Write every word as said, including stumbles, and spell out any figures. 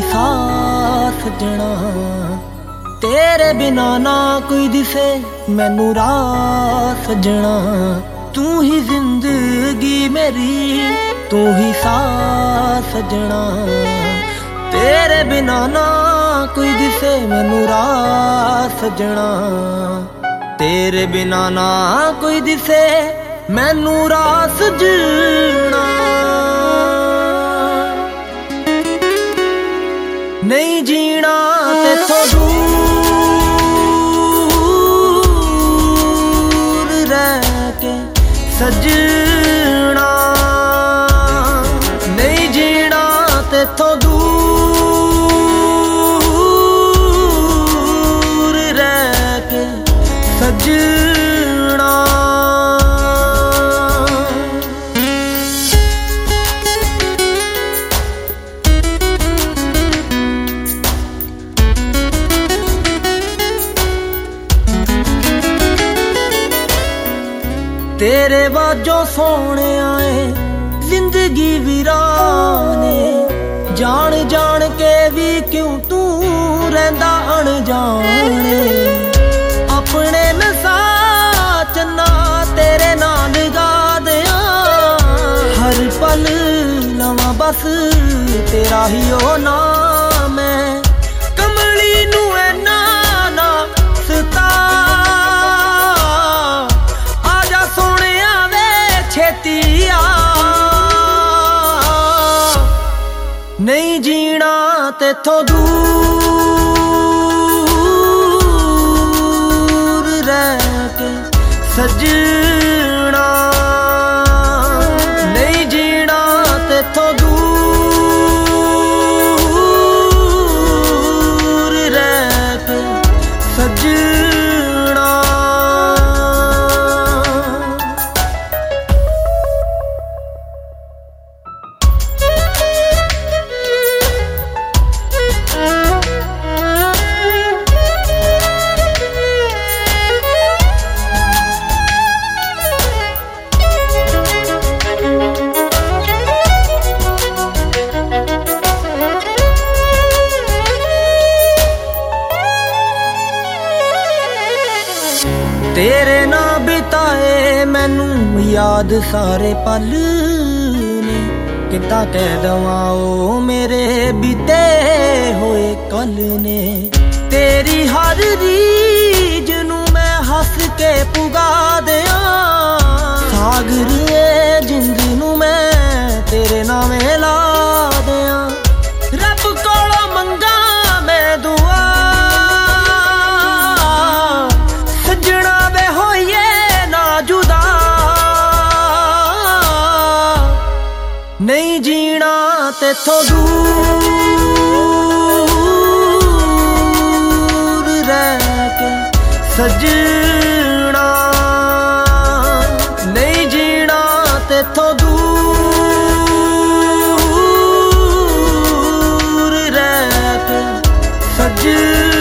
साथ सजना, तेरे बिना ना कोई दिसे मैनू राह सजना। तू ही जिंदगी मेरी, तू ही साथ सजना, तेरे बिना ना कोई दिसे मैनू राह सजना। तेरे बिना ना कोई दिसे मैनू राह सजना। नहीं जीना तेथों दूर रह के सजना, नहीं जीना तेथों दूर रह के सजना। तेरे वाजों सोने आए जिंदगी वीराने, जान जान के भी क्यों तू रहंदा अनजाने। अपने नसा चन्ना तेरे नाल गा दिया, हर पल लवां बस तेरा ही ओ नाम है। कमली नू ऐना ना सता, नहीं जीना तेथों दूर रह के सजना, नहीं जीना तेथों दूर रह के सजना। तेरे ना बिताए मैनू याद सारे पल ने, किता कह दवां ओ मेरे बीते होए कल ने। तेरी हर रीज नू मैं हस के पुगा दिया, सागर ए जिंद नू मैं तेरे नामे ला दिया। रब कोलों मंगा मैं दुआ, सजना वे होइए ना जुदा। नहीं जीना तेथों दूर रह के सजना, नहीं जीना तेथों दूर रह के सजना।